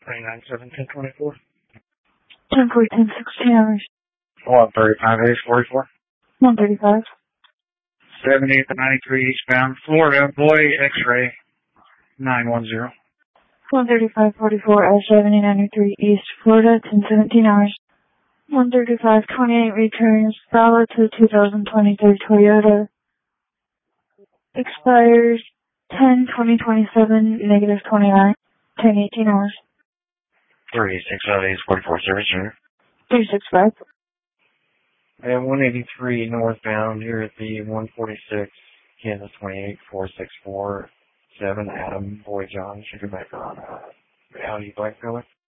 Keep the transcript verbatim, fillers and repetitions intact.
twenty-nine seven ten twenty-four. ten fourteen sixteen hours. one thirty-five H forty-four. one thirty-five. seventieth and ninety-three eastbound, Florida, boy, X-ray, nine one zero. one thirty-five forty-four S seventy ninety-three East, Florida, ten seventeen hours. one thirty-five twenty-eight returns, valid to two thousand twenty-three Toyota. Expires ten twenty twenty-seven, negative twenty-nine, ten eighteen hours. thirty-six oh eight forty-four service center. three six five. And one eighty-three northbound here at the one forty-six, Kansas twenty-eight four six four seven, Adam, Boy John, Sugar Baker on uh, Audi Black Color.